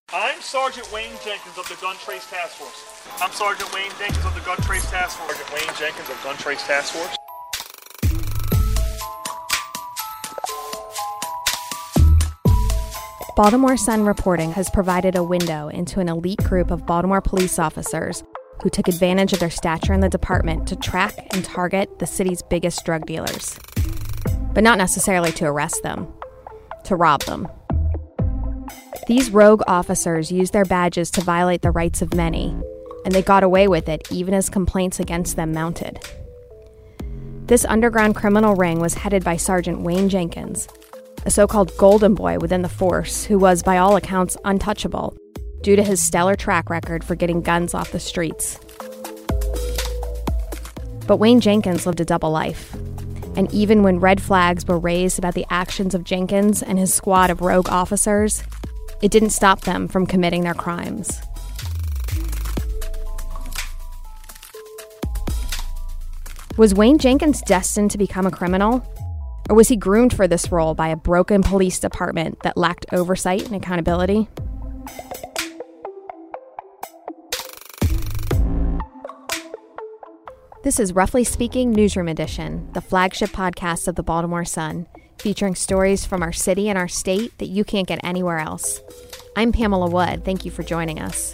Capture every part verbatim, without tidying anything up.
I'm Sergeant Wayne Jenkins of the Gun Trace Task Force. I'm Sergeant Wayne Jenkins of the Gun Trace Task Force. Sergeant Wayne Jenkins of Gun Trace Task Force. Baltimore Sun Reporting has provided a window into an elite group of Baltimore police officers who took advantage of their stature in the department to track and target the city's biggest drug dealers. But not necessarily to arrest them, to rob them. These rogue officers used their badges to violate the rights of many, and they got away with it even as complaints against them mounted. This underground criminal ring was headed by Sergeant Wayne Jenkins, a so-called golden boy within the force who was, by all accounts, untouchable due to his stellar track record for getting guns off the streets. But Wayne Jenkins lived a double life, and even when red flags were raised about the actions of Jenkins and his squad of rogue officers, it didn't stop them from committing their crimes. Was Wayne Jenkins destined to become a criminal? Or was he groomed for this role by a broken police department that lacked oversight and accountability? This is Roughly Speaking Newsroom Edition, the flagship podcast of the Baltimore Sun, featuring stories from our city and our state that you can't get anywhere else. I'm Pamela Wood. Thank you for joining us.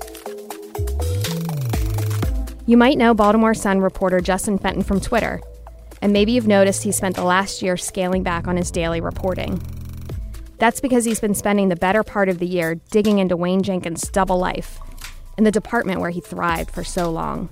You might know Baltimore Sun reporter Justin Fenton from Twitter, and maybe you've noticed he spent the last year scaling back on his daily reporting. That's because he's been spending the better part of the year digging into Wayne Jenkins' double life in the department where he thrived for so long.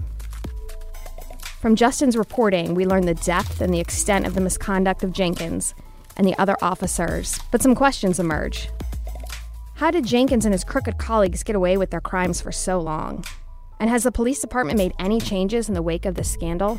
From Justin's reporting, we learn the depth and the extent of the misconduct of Jenkins and the other officers, but some questions emerge. How did Jenkins and his crooked colleagues get away with their crimes for so long? And has the police department made any changes in the wake of this scandal?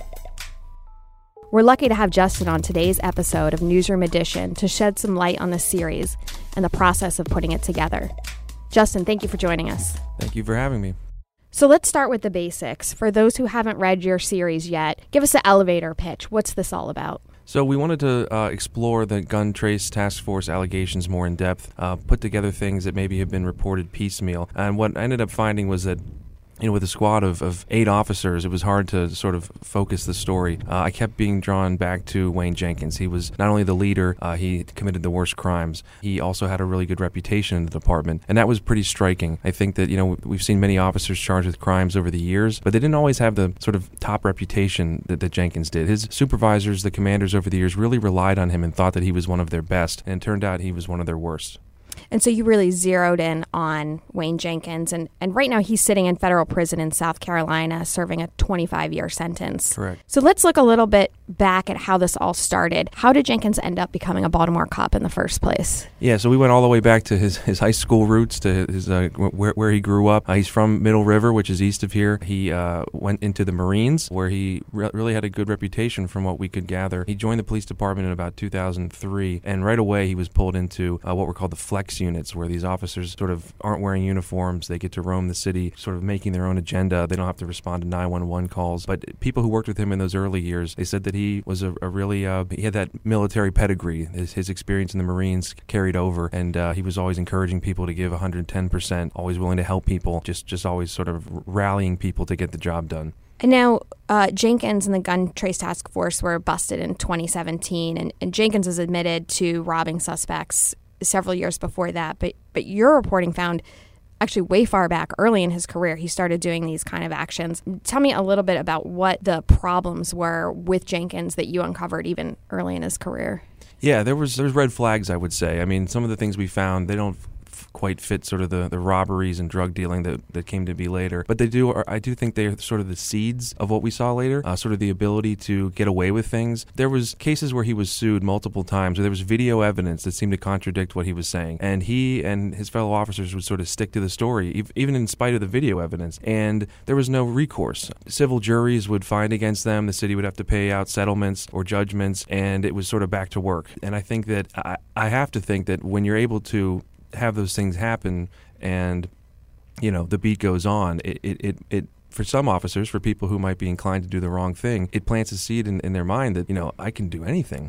We're lucky to have Justin on today's episode of Newsroom Edition to shed some light on this series and the process of putting it together. Justin, thank you for joining us. Thank you for having me. So let's start with the basics. For those who haven't read your series yet, give us an elevator pitch. What's this all about? So we wanted to uh, explore the Gun Trace Task Force allegations more in depth, uh, put together things that maybe have been reported piecemeal. And what I ended up finding was that, you know, with a squad of, of eight officers, it was hard to sort of focus the story. Uh, I kept being drawn back to Wayne Jenkins. He was not only the leader, uh, he committed the worst crimes. He also had a really good reputation in the department, and that was pretty striking. I think that, you know, we've seen many officers charged with crimes over the years, but they didn't always have the sort of top reputation that, that Jenkins did. His supervisors, the commanders over the years, really relied on him and thought that he was one of their best, and it turned out he was one of their worst. And so you really zeroed in on Wayne Jenkins, and, and right now he's sitting in federal prison in South Carolina serving a twenty-five year sentence. Correct. So let's look a little bit back at how this all started. How did Jenkins end up becoming a Baltimore cop in the first place? Yeah, so we went all the way back to his, his high school roots, to his uh, where, where he grew up. Uh, he's from Middle River, which is east of here. He uh, went into the Marines, where he re- really had a good reputation from what we could gather. He joined the police department in about two thousand three, and right away he was pulled into uh, what were called the flex units, where these officers sort of aren't wearing uniforms. They get to roam the city, sort of making their own agenda. They don't have to respond to nine one one calls. But people who worked with him in those early years, they said that he was a, a really, uh, he had that military pedigree. His, his experience in the Marines carried over, and uh, he was always encouraging people to give one hundred ten percent, always willing to help people, just, just always sort of rallying people to get the job done. And now uh, Jenkins and the Gun Trace Task Force were busted in twenty seventeen, and, and Jenkins is admitted to robbing suspects several years before that, but but your reporting found actually way far back, early in his career, he started doing these kind of actions. Tell me a little bit about what the problems were with Jenkins that you uncovered even early in his career. Yeah, there was there's red flags, I would say. I mean, some of the things we found, they don't f- quite fit sort of the, the robberies and drug dealing that, that came to be later. But they do, I do think they're sort of the seeds of what we saw later, uh, sort of the ability to get away with things. There was cases where he was sued multiple times, where there was video evidence that seemed to contradict what he was saying. And he and his fellow officers would sort of stick to the story, even in spite of the video evidence. And there was no recourse. Civil juries would find against them. The city would have to pay out settlements or judgments, and it was sort of back to work. And I think that, I, I have to think that when you're able to have those things happen and, you know, the beat goes on, it, it, it, it for some officers, for people who might be inclined to do the wrong thing, it plants a seed in, in their mind that, you know, I can do anything.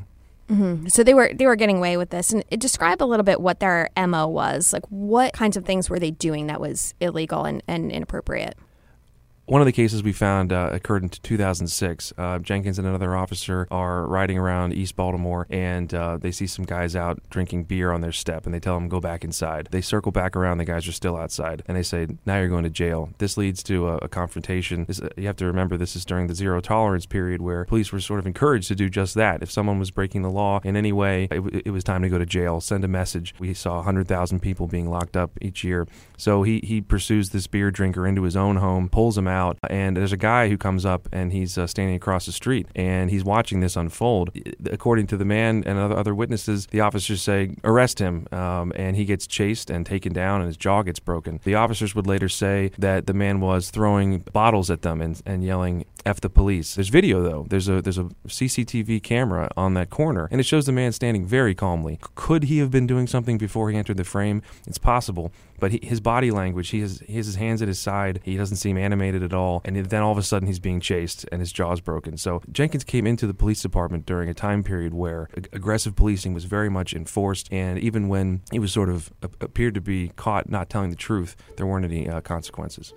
Mm-hmm. So they were they were getting away with this. And describe a little bit what their M O was. Like, what kinds of things were they doing that was illegal and, and inappropriate? One of the cases we found uh, occurred in two thousand six. Uh, Jenkins and another officer are riding around East Baltimore, and uh, they see some guys out drinking beer on their step, and they tell them, go back inside. They circle back around, the guys are still outside, and they say, now you're going to jail. This leads to a, a confrontation. This, uh, you have to remember, this is during the zero tolerance period where police were sort of encouraged to do just that. If someone was breaking the law in any way, it, it was time to go to jail, send a message. We saw one hundred thousand people being locked up each year. So he, he pursues this beer drinker into his own home, pulls him out, and there's a guy who comes up, and he's uh, standing across the street, and he's watching this unfold. According to the man and other, other witnesses, the officers say, arrest him, um, and he gets chased and taken down, and his jaw gets broken. The officers would later say that the man was throwing bottles at them and, and yelling, F the police. There's video, though. There's a there's a C C T V camera on that corner, and it shows the man standing very calmly. Could he have been doing something before he entered the frame? It's possible, but he, his body language, he has, he has his hands at his side, he doesn't seem animated at all, and then all of a sudden he's being chased and his jaw's broken. So Jenkins came into the police department during a time period where ag- aggressive policing was very much enforced, and even when he was sort of uh, appeared to be caught not telling the truth, there weren't any uh, consequences.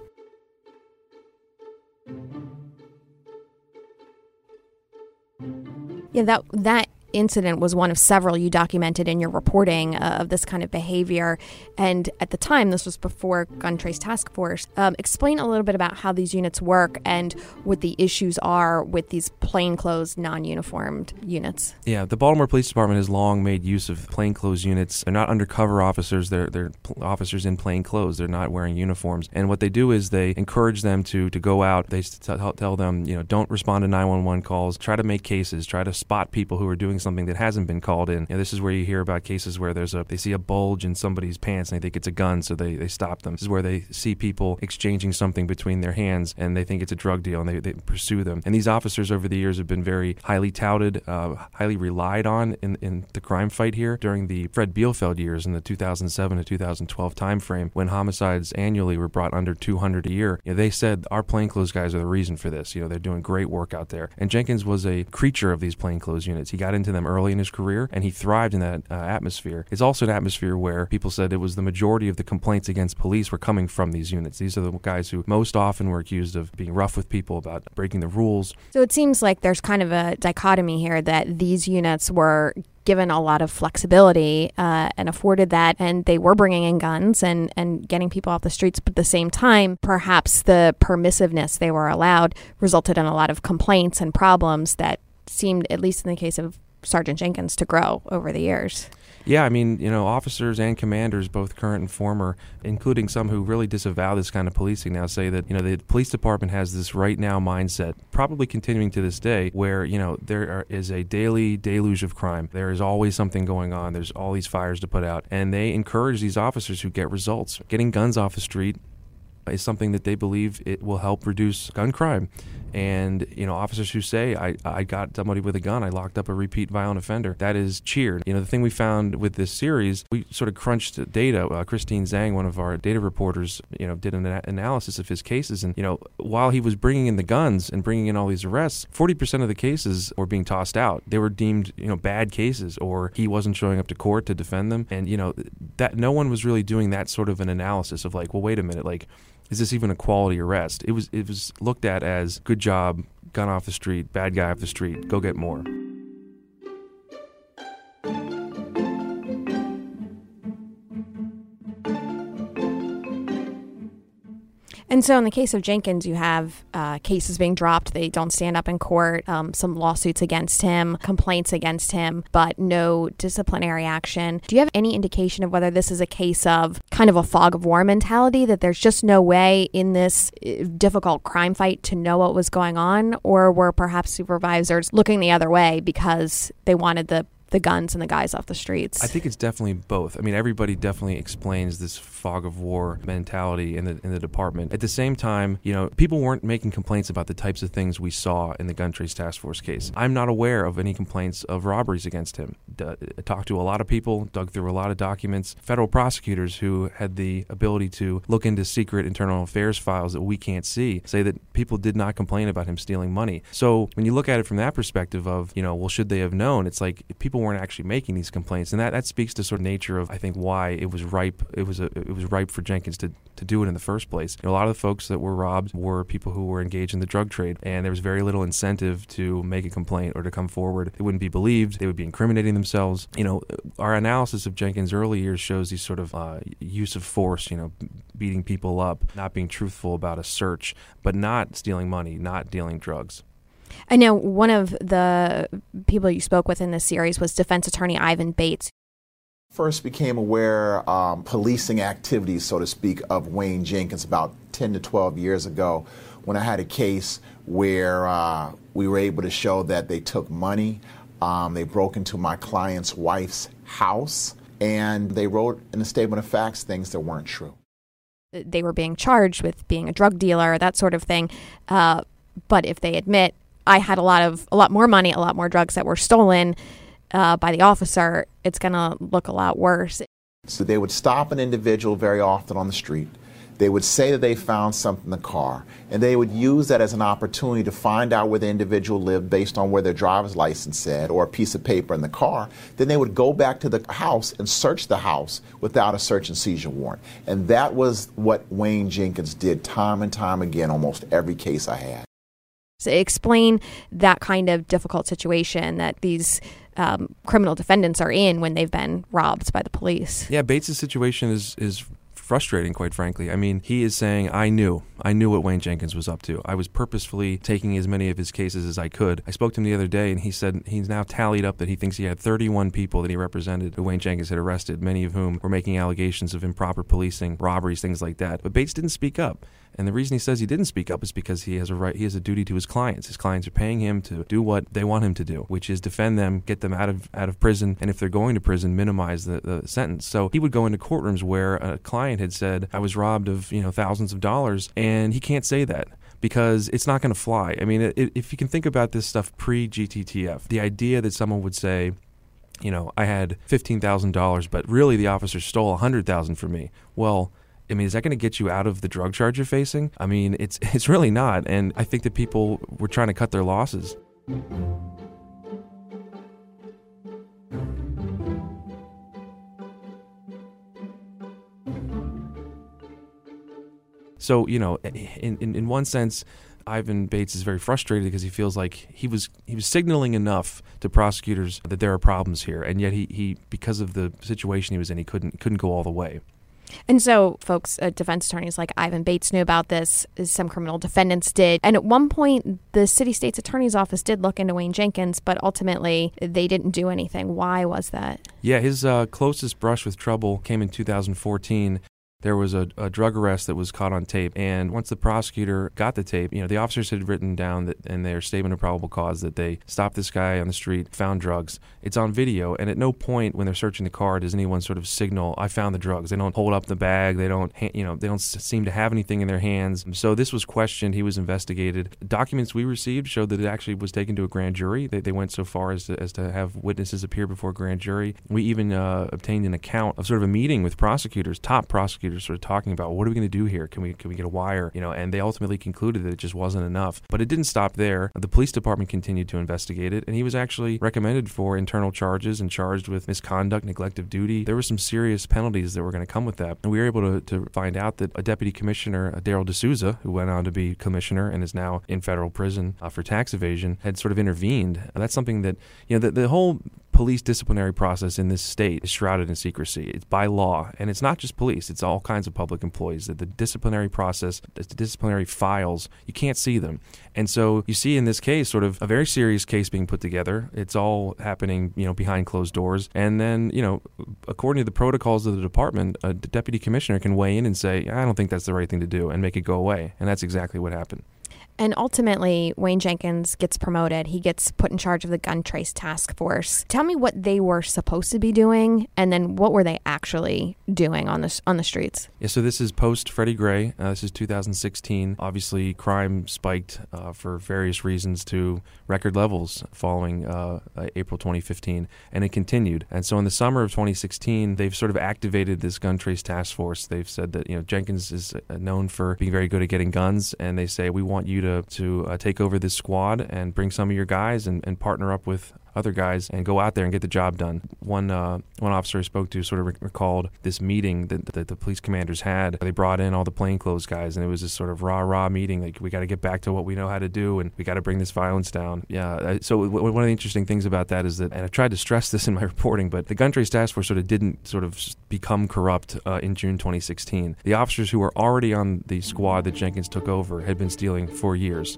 Yeah, that that incident was one of several you documented in your reporting uh, of this kind of behavior. And at the time, this was before Gun Trace Task Force. Um, explain a little bit about how these units work and what the issues are with these plainclothes, non-uniformed units. Yeah, the Baltimore Police Department has long made use of plainclothes units. They're not undercover officers. They're they're pl- officers in plain clothes. They're not wearing uniforms. And what they do is they encourage them to to go out. They t- tell them, you know, don't respond to nine one one calls. Try to make cases. Try to spot people who are doing something that hasn't been called in. You know, this is where you hear about cases where there's a they see a bulge in somebody's pants and they think it's a gun, so they, they stop them. This is where they see people exchanging something between their hands and they think it's a drug deal and they, they pursue them. And these officers over the years have been very highly touted, uh, highly relied on in, in the crime fight here. During the Fred Bielfeld years in the two thousand seven to two thousand twelve timeframe, when homicides annually were brought under two hundred a year, you know, they said our plainclothes guys are the reason for this. You know, they're doing great work out there. And Jenkins was a creature of these plainclothes units. He got into them early in his career, and he thrived in that uh, atmosphere. It's also an atmosphere where people said it was the majority of the complaints against police were coming from these units. These are the guys who most often were accused of being rough with people, about breaking the rules. So it seems like there's kind of a dichotomy here that these units were given a lot of flexibility uh, and afforded that, and they were bringing in guns and, and getting people off the streets, but at the same time, perhaps the permissiveness they were allowed resulted in a lot of complaints and problems that seemed, at least in the case of Sergeant Jenkins, to grow over the years. Yeah, I mean, you know, officers and commanders, both current and former, including some who really disavow this kind of policing now, say that, you know, the police department has this right now mindset, probably continuing to this day, where, you know, there are, is a daily deluge of crime. There is always something going on. There's all these fires to put out. And they encourage these officers who get results. Getting guns off the street is something that they believe it will help reduce gun crime. And, you know, officers who say, I, I got somebody with a gun, I locked up a repeat violent offender, that is cheered. You know, the thing we found with this series, we sort of crunched data. Uh, Christine Zhang, one of our data reporters, you know, did an a- analysis of his cases. And, you know, while he was bringing in the guns and bringing in all these arrests, forty percent of the cases were being tossed out. They were deemed, you know, bad cases, or he wasn't showing up to court to defend them. And, you know, that no one was really doing that sort of an analysis of like, well, wait a minute, like, is this even a quality arrest? It was it was looked at as good job, gun off the street, bad guy off the street, go get more. And so in the case of Jenkins, you have uh, cases being dropped. They don't stand up in court, um, some lawsuits against him, complaints against him, but no disciplinary action. Do you have any indication of whether this is a case of kind of a fog of war mentality, that there's just no way in this difficult crime fight to know what was going on? Or were perhaps supervisors looking the other way because they wanted the the guns and the guys off the streets? I think it's definitely both. I mean, everybody definitely explains this fog of war mentality in the in the department. At the same time, you know, people weren't making complaints about the types of things we saw in the Gun Trace Task Force case. I'm not aware of any complaints of robberies against him. D- I talked to a lot of people, dug through a lot of documents. Federal prosecutors who had the ability to look into secret internal affairs files that we can't see say that people did not complain about him stealing money. So when you look at it from that perspective of, you know, well, should they have known? It's like people people weren't actually making these complaints, and that, that speaks to sort of nature of, I think, why it was ripe. It was a, it was ripe for Jenkins to, to do it in the first place. You know, a lot of the folks that were robbed were people who were engaged in the drug trade, and there was very little incentive to make a complaint or to come forward. They wouldn't be believed. They would be incriminating themselves. You know, our analysis of Jenkins' early years shows these sort of uh, use of force, you know, beating people up, not being truthful about a search, but not stealing money, not dealing drugs. I know one of the people you spoke with in this series was defense attorney Ivan Bates. First became aware um, policing activities, so to speak, of Wayne Jenkins about ten to twelve years ago when I had a case where uh, we were able to show that they took money, um, they broke into my client's wife's house, and they wrote in a statement of facts things that weren't true. They were being charged with being a drug dealer, that sort of thing. Uh, but if they admit, I had a lot of a lot more money, a lot more drugs that were stolen uh, by the officer, it's going to look a lot worse. So they would stop an individual very often on the street. They would say that they found something in the car, and they would use that as an opportunity to find out where the individual lived based on where their driver's license said or a piece of paper in the car. Then they would go back to the house and search the house without a search and seizure warrant. And that was what Wayne Jenkins did time and time again, almost every case I had. So explain that kind of difficult situation that these um, criminal defendants are in when they've been robbed by the police. Yeah, Bates' situation is is frustrating, quite frankly. I mean, he is saying, I knew. I knew what Wayne Jenkins was up to. I was purposefully taking as many of his cases as I could. I spoke to him the other day, and he said he's now tallied up that he thinks he had thirty-one people that he represented who Wayne Jenkins had arrested, many of whom were making allegations of improper policing, robberies, things like that. But Bates didn't speak up. And the reason he says he didn't speak up is because he has a right, he has a duty to his clients. His clients are paying him to do what they want him to do, which is defend them, get them out of out of prison, and if they're going to prison, minimize the, the sentence. So he would go into courtrooms where a client had said, I was robbed of, you know, thousands of dollars, and he can't say that because it's not going to fly. I mean, it, if you can think about this stuff pre-G T T F, the idea that someone would say, you know, I had fifteen thousand dollars, but really the officer stole one hundred thousand dollars from me. Well, I mean, is that going to get you out of the drug charge you're facing? I mean, it's it's really not. And I think that people were trying to cut their losses. So, you know, in, in, in one sense, Ivan Bates is very frustrated because he feels like he was he was signaling enough to prosecutors that there are problems here, and yet he, he because of the situation he was in, he couldn't couldn't go all the way. And so folks, uh, defense attorneys like Ivan Bates knew about this, some criminal defendants did. And at one point, the city state's attorney's office did look into Wayne Jenkins, but ultimately they didn't do anything. Why was that? Yeah, his uh, closest brush with trouble came in two thousand fourteen. There was a, a drug arrest that was caught on tape, and once the prosecutor got the tape, you know, the officers had written down that in their statement of probable cause that they stopped this guy on the street, found drugs. It's on video, and at no point when they're searching the car does anyone sort of signal, I found the drugs. They don't hold up the bag. They don't, you know, they don't seem to have anything in their hands. So this was questioned. He was investigated. Documents we received showed that it actually was taken to a grand jury. They, they went so far as to, as to have witnesses appear before a grand jury. We even uh, obtained an account of sort of a meeting with prosecutors, top prosecutors, sort of talking about what are we going to do here? Can we can we get a wire? You know, and they ultimately concluded that it just wasn't enough. But it didn't stop there. The police department continued to investigate it, and he was actually recommended for internal charges and charged with misconduct, neglect of duty. There were some serious penalties that were going to come with that. And we were able to, to find out that a deputy commissioner, Daryl D'Souza, who went on to be commissioner and is now in federal prison uh, for tax evasion, had sort of intervened. And that's something that, you know, the, the whole police disciplinary process in this state is shrouded in secrecy. It's by law, and it's not just police, it's all kinds of public employees. That the disciplinary process, the disciplinary files, you can't see them. And so you see in this case sort of a very serious case being put together. It's all happening, you know, behind closed doors. And then, you know, according to the protocols of the department, a deputy commissioner can weigh in and say, I don't think that's the right thing to do, and make it go away. And that's exactly what happened. And ultimately, Wayne Jenkins gets promoted. He gets put in charge of the gun trace task force. Tell me what they were supposed to be doing, and then what were they actually doing on the, on the streets? Yeah, so this is post Freddie Gray. Uh, this is two thousand sixteen. Obviously, crime spiked uh, for various reasons to record levels following uh, uh, April twenty fifteen, and it continued. And so in the summer of twenty sixteen, they've sort of activated this gun trace task force. They've said that, you know, Jenkins is known for being very good at getting guns, and they say, we want you to to uh, take over this squad and bring some of your guys and, and partner up with other guys and go out there and get the job done. One uh, one officer I spoke to sort of re- recalled this meeting that, that the police commanders had. They brought in all the plainclothes guys, and it was this sort of rah-rah meeting, like, we got to get back to what we know how to do, and we got to bring this violence down. Yeah, so w- one of the interesting things about that is that, and I've tried to stress this in my reporting, but the Gun Trace Task Force sort of didn't sort of become corrupt uh, in June twenty sixteen. The officers who were already on the squad that Jenkins took over had been stealing for years.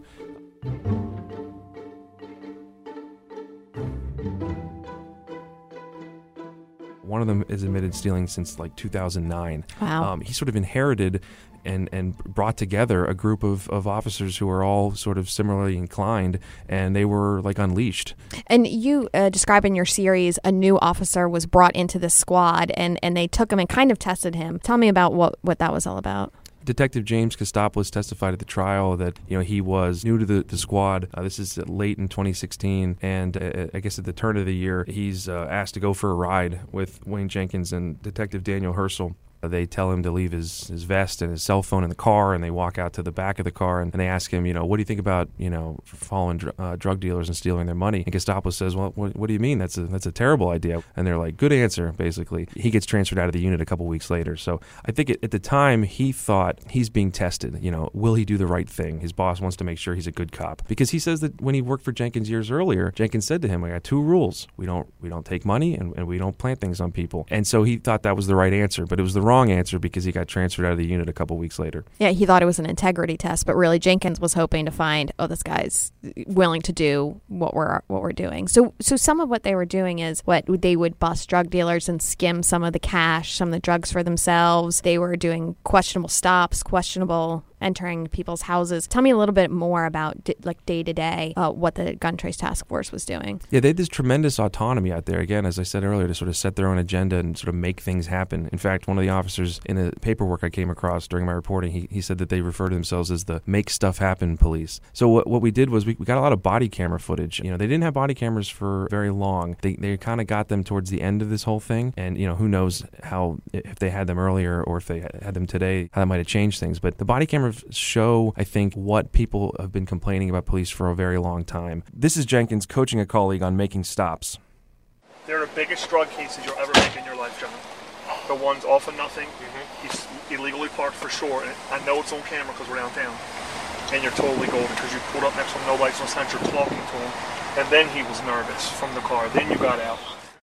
One of them is admitted stealing since like two thousand nine. Wow. Um, he sort of inherited and, and brought together a group of, of officers who were all sort of similarly inclined, and they were like unleashed. And you uh, describe in your series a new officer was brought into the squad, and, and they took him and kind of tested him. Tell me about what, what that was all about. Detective James Kostopoulos testified at the trial that, you know, he was new to the, the squad. Uh, this is late in twenty sixteen, and uh, I guess at the turn of the year, he's uh, asked to go for a ride with Wayne Jenkins and Detective Daniel Herschel. They tell him to leave his, his vest and his cell phone in the car, and they walk out to the back of the car, and, and they ask him, you know, what do you think about, you know, following dr- uh, drug dealers and stealing their money? And Kostopoulos says, well, what, what do you mean? That's a that's a terrible idea. And they're like, good answer, basically. He gets transferred out of the unit a couple weeks later. So I think it, at the time, he thought he's being tested. You know, will he do the right thing? His boss wants to make sure he's a good cop. Because he says that when he worked for Jenkins years earlier, Jenkins said to him, I got two rules. We don't we don't take money, and, and we don't plant things on people. And so he thought that was the right answer, but it was the wrong answer because he got transferred out of the unit a couple weeks later. Yeah, he thought it was an integrity test, but really Jenkins was hoping to find, oh, this guy's willing to do what we're what we're doing. So so some of what they were doing is what they would bust drug dealers and skim some of the cash, some of the drugs for themselves. They were doing questionable stops, questionable entering people's houses. Tell me a little bit more about d- like day to day what the Gun Trace Task Force was doing. Yeah, they had this tremendous autonomy out there, again, as I said earlier, to sort of set their own agenda and sort of make things happen. In fact, one of the officers in the paperwork I came across during my reporting, he, he said that they refer to themselves as the make stuff happen police. So what, what we did was we, we got a lot of body camera footage. You know, they didn't have body cameras for very long. They they kind of got them towards the end of this whole thing, and you know, who knows how, if they had them earlier or if they had them today, how that might have changed things. But the body camera show, I think, what people have been complaining about police for a very long time. This is Jenkins coaching a colleague on making stops. They're the biggest drug cases you'll ever make in your life, John. The one's all for nothing. Mm-hmm. He's illegally parked for sure. And I know it's on camera because we're downtown. And you're totally golden because you pulled up next to him, no lights on center, talking to him. And then he was nervous from the car. Then you got out.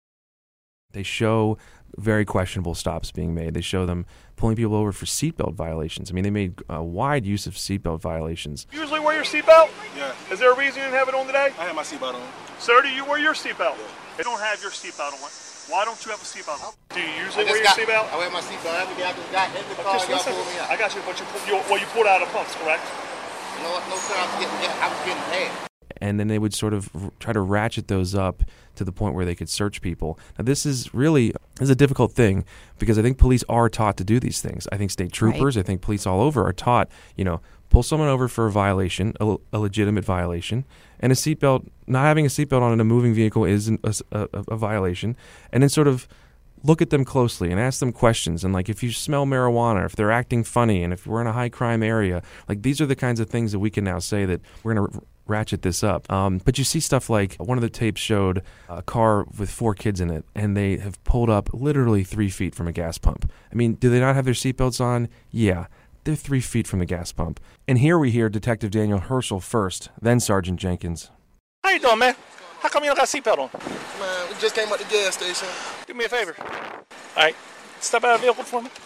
They show very questionable stops being made. They show them pulling people over for seatbelt violations. I mean, they made a wide use of seatbelt violations. You usually wear your seatbelt? Yeah. Is there a reason you didn't have it on today? I have my seatbelt on. Sir, do you wear your seatbelt? Yeah. They don't have your seatbelt on. Why don't you have a seatbelt on? Do you usually I wear your got, seatbelt? I wear my seatbelt every day. I just got in the car and y'all pulled me out. I got you, but you, pull, you, well, you pulled out of pumps, correct? You know what? No, sir, I was getting, I was getting paid. And then they would sort of r- try to ratchet those up to the point where they could search people. Now, this is really this is a difficult thing because I think police are taught to do these things. I think state troopers, right. I think police all over are taught, you know, pull someone over for a violation, a, a legitimate violation, and a seatbelt, not having a seatbelt on in a moving vehicle is a, a, a violation, and then sort of look at them closely and ask them questions. And like if you smell marijuana, if they're acting funny, and if we're in a high crime area, like these are the kinds of things that we can now say that we're going to ratchet this up. Um, but you see stuff like one of the tapes showed a car with four kids in it, and they have pulled up literally three feet from a gas pump. I mean, do they not have their seatbelts on? Yeah. They're three feet from the gas pump. And here we hear Detective Daniel Herschel first, then Sergeant Jenkins. How you doing, man? How come you don't got a seatbelt on? Man, we just came up the gas station. Do me a favor. All right. Step out of the vehicle for me.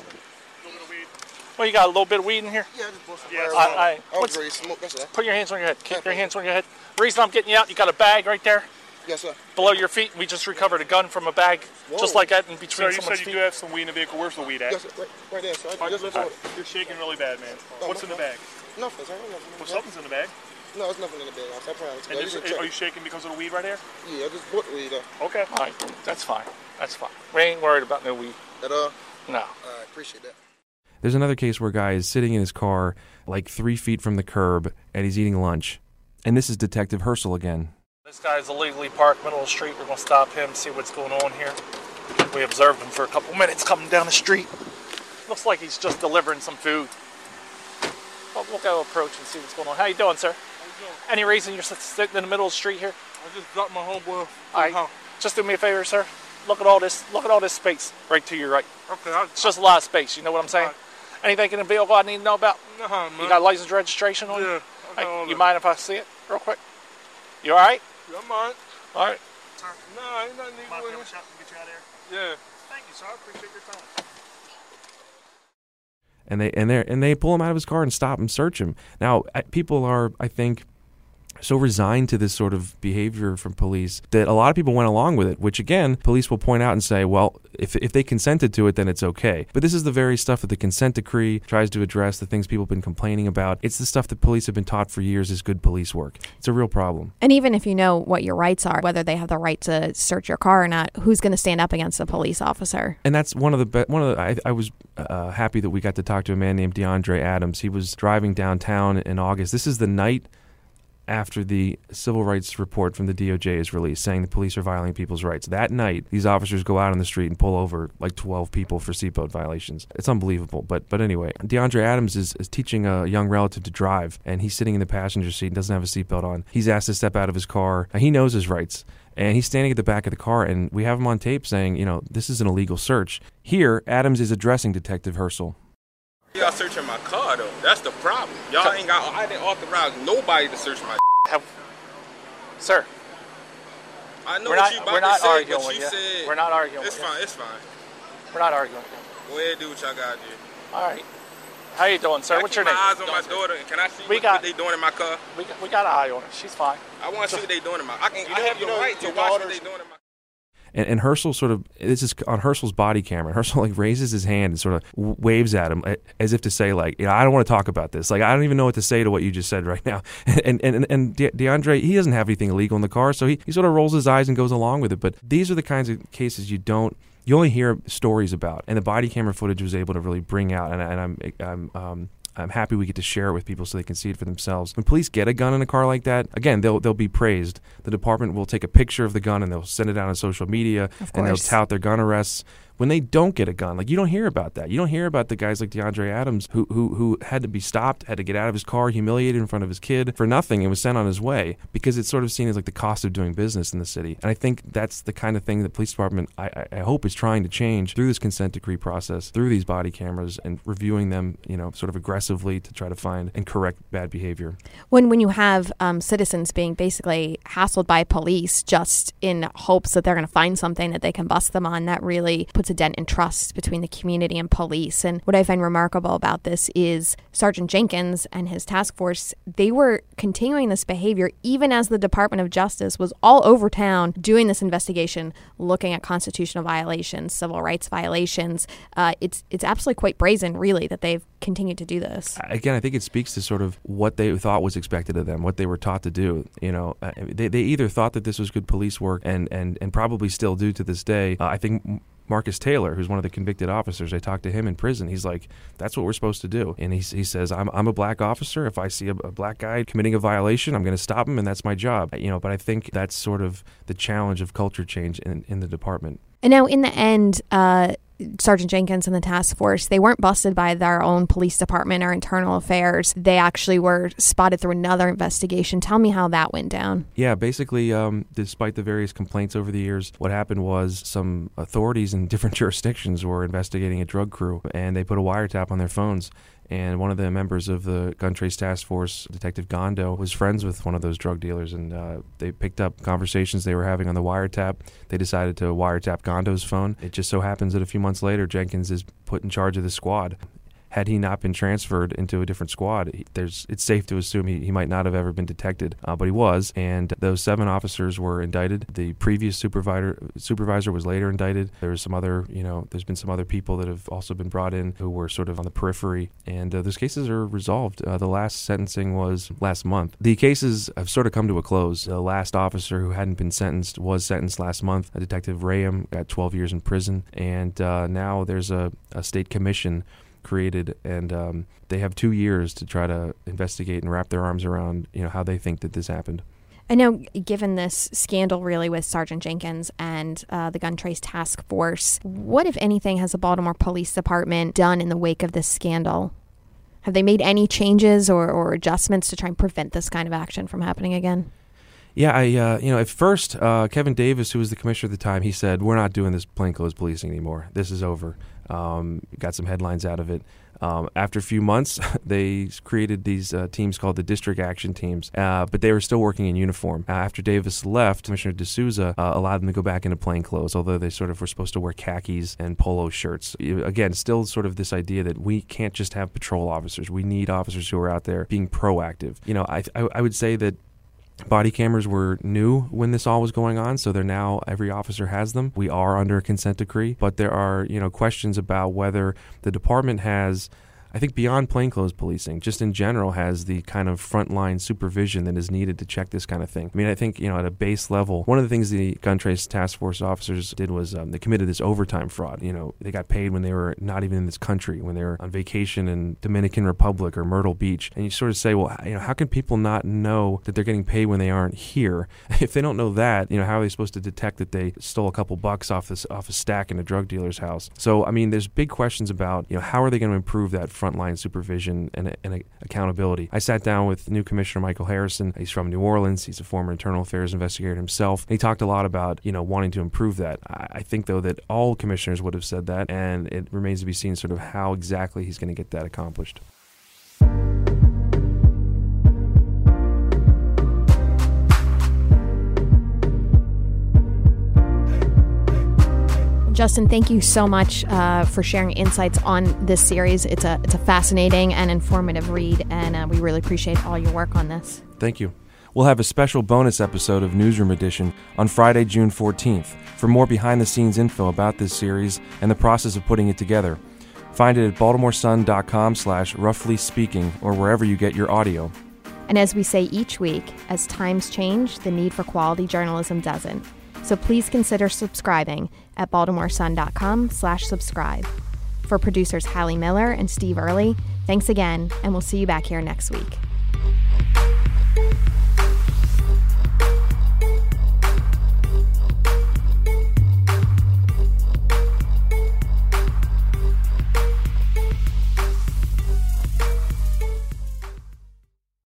Well, you got a little bit of weed in here? Yeah, I just bought some yeah, marijuana. I, I, oh, great smoke, that's that. Put your hands on your head. Keep your hands on your head. The reason I'm getting you out, you got a bag right there. Yes, sir. Below your feet. We just recovered a gun from a bag, Whoa. just like that in between Sir, you someone's said you feet. do have some weed in the vehicle. Where's the weed at? Yes, sir. Right, right there, sir. I right, just right. You're shaking really bad, man. No, What's in the bag? Nothing, sir. Nothing. Well, something's in the bag. No, there's nothing in the bag. I promise. And just, are you shaking because of the weed right there? Yeah, I just bought the weed. Uh. Okay. All right. That's fine. That's fine. We ain't worried about no weed. At all? No. All right, appreciate that. There's another case where a guy is sitting in his car like three feet from the curb and he's eating lunch. And this is Detective Herschel again. This guy's illegally parked middle of the street. We're going to stop him, see what's going on here. We observed him for a couple minutes coming down the street. Looks like he's just delivering some food. But we'll go approach and see what's going on. How you doing, sir? How you Any reason you're sit- sitting in the middle of the street here? I just dropped my homeboy off. All right. Just do me a favor, sir. Look at all this. Look at all this space right to your right. Okay. I, It's just a lot of space. You know what I'm saying? All Anything in the vehicle I need to know about? Nah, man. You got license registration on you? Yeah. I got Hey, all you that. mind if I see it real quick? You all right? Yeah, I'm all right. All right. Nah, ain't nothing Mind legal if I in have a shot and get you out of here? here. Yeah. Thank you, sir. I appreciate your time. And they and they and they pull him out of his car and stop and search him. Now, I- people are, I think, so resigned to this sort of behavior from police that a lot of people went along with it, which again, police will point out and say, well, if if they consented to it, then it's okay. But this is the very stuff that the consent decree tries to address, the things people have been complaining about. It's the stuff that police have been taught for years is good police work. It's a real problem. And even if you know what your rights are, whether they have the right to search your car or not, who's going to stand up against a police officer? And that's one of the be- one of the. I, I was uh, happy that we got to talk to a man named DeAndre Adams. He was driving downtown in August. This is the night after the civil rights report from the D O J is released, saying the police are violating people's rights. That night, these officers go out on the street and pull over like twelve people for seatbelt violations. It's unbelievable. But but anyway, DeAndre Adams is, is teaching a young relative to drive, and he's sitting in the passenger seat and doesn't have a seatbelt on. He's asked to step out of his car. He knows his rights. And he's standing at the back of the car, and we have him on tape saying, you know, this is an illegal search. Here, Adams is addressing Detective Herschel. Y'all searching my car though. That's the problem. Y'all ain't got. I didn't authorize nobody to search my. Have, sir, I know we're what not, you about we're not to say, arguing but with you you. said We're not arguing it's with fine. It's fine. you. We're not arguing with you. Go ahead, do what y'all gotta do. All right. How you doing, sir? I What's keep your name? my eyes on my daughter. And can I see We what, got- what they doing in my car? We got, we got an eye on her. She's fine. I want to see what they doing in my. I can. You I know- have you the know right to your watch what daughter's- they doing in my. And, and Herschel sort of, this is on Herschel's body camera. Herschel like raises his hand and sort of w- waves at him as if to say like, you know, I don't want to talk about this. Like, I don't even know what to say to what you just said right now. And and and De- DeAndre, he doesn't have anything illegal in the car, so he, he sort of rolls his eyes and goes along with it. But these are the kinds of cases you don't, you only hear stories about, and the body camera footage was able to really bring out. And, I- and I'm I'm um. I'm happy we get to share it with people so they can see it for themselves. When police get a gun in a car like that, again, they'll they'll be praised. The department will take a picture of the gun and they'll send it out on social media, and they'll course. tout their gun arrests. When they don't get a gun, like you don't hear about that. You don't hear about the guys like DeAndre Adams who who who had to be stopped, had to get out of his car, humiliated in front of his kid for nothing, and was sent on his way because it's sort of seen as like the cost of doing business in the city. And I think that's the kind of thing the police department, I, I, I hope, is trying to change through this consent decree process, through these body cameras, and reviewing them, you know, sort of aggressively to try to find and correct bad behavior. When when you have um, citizens being basically hassled by police just in hopes that they're going to find something that they can bust them on, that really puts a dent in trust between the community and police. And what I find remarkable about this is Sergeant Jenkins and his task force, they were continuing this behavior even as the Department of Justice was all over town doing this investigation, looking at constitutional violations, civil rights violations. Uh, it's it's absolutely quite brazen, really, that they've continued to do this. Again, I think it speaks to sort of what they thought was expected of them, what they were taught to do. You know, uh, they they either thought that this was good police work, and and and probably still do to this day. Uh, I think Marcus Taylor, who's one of the convicted officers, I talked to him in prison. He's like, that's what we're supposed to do. And he, he says, I'm I'm a black officer. If I see a, a black guy committing a violation, I'm going to stop him, and that's my job. You know, but I think that's sort of the challenge of culture change in, in the department. And now, in the end, uh, Sergeant Jenkins and the task force, they weren't busted by their own police department or internal affairs. They actually were spotted through another investigation. Tell me how that went down. Yeah, basically, um, despite the various complaints over the years, what happened was some authorities in different jurisdictions were investigating a drug crew, and they put a wiretap on their phones. And one of the members of the gun trace task force, Detective Gondo, was friends with one of those drug dealers, and uh, they picked up conversations they were having on the wiretap. They decided to wiretap Gondo's phone. It just so happens that a few months later, Jenkins is put in charge of the squad. Had he not been transferred into a different squad, he, there's it's safe to assume he, he might not have ever been detected, uh, but he was. And those seven officers were indicted. The previous supervisor supervisor was later indicted. There was some other, you know, there's been some other people that have also been brought in who were sort of on the periphery, and uh, those cases are resolved. Uh, the last sentencing was last month. The cases have sort of come to a close. The last officer who hadn't been sentenced was sentenced last month. Uh, Detective Rayam got twelve years in prison, and uh, now there's a, a state commission created, and um, they have two years to try to investigate and wrap their arms around, you know, how they think that this happened. I know, given this scandal really with Sergeant Jenkins and uh, the Gun Trace Task Force, what, if anything, has the Baltimore Police Department done in the wake of this scandal? Have they made any changes or, or adjustments to try and prevent this kind of action from happening again? Yeah, I uh, you know, at first, uh, Kevin Davis, who was the commissioner at the time, he said, we're not doing this plainclothes policing anymore. This is over. Um, got some headlines out of it. Um, after a few months, they created these uh, teams called the District Action Teams, uh, but they were still working in uniform. Uh, after Davis left, Commissioner D'Souza uh, allowed them to go back into plainclothes, although they sort of were supposed to wear khakis and polo shirts. Again, still sort of this idea that we can't just have patrol officers. We need officers who are out there being proactive. You know, I, I, I would say that body cameras were new when this all was going on, so they're now, every officer has them. We are under a consent decree, but there are, you know, questions about whether the department has, I think beyond plainclothes policing, just in general has the kind of frontline supervision that is needed to check this kind of thing. I mean, I think, you know, at a base level, one of the things the gun trace task force officers did was um, they committed this overtime fraud. You know, they got paid when they were not even in this country, when they were on vacation in Dominican Republic or Myrtle Beach. And you sort of say, well, you know, how can people not know that they're getting paid when they aren't here? If they don't know that, you know, how are they supposed to detect that they stole a couple bucks off this off a stack in a drug dealer's house? So, I mean, there's big questions about, you know, how are they going to improve that frontline supervision and, and accountability. I sat down with new Commissioner Michael Harrison. He's from New Orleans. He's a former internal affairs investigator himself. And he talked a lot about, you know, wanting to improve that. I, I think, though, that all commissioners would have said that, and it remains to be seen sort of how exactly he's going to get that accomplished. Justin, thank you so much uh, for sharing insights on this series. It's a it's a fascinating and informative read, and uh, we really appreciate all your work on this. Thank you. We'll have a special bonus episode of Newsroom Edition on Friday, June fourteenth, for more behind-the-scenes info about this series and the process of putting it together. Find it at baltimoresun.com slash roughly speaking or wherever you get your audio. And as we say each week, as times change, the need for quality journalism doesn't. So please consider subscribing at baltimoresun.com slash subscribe. For producers Hallie Miller and Steve Early, thanks again, and we'll see you back here next week.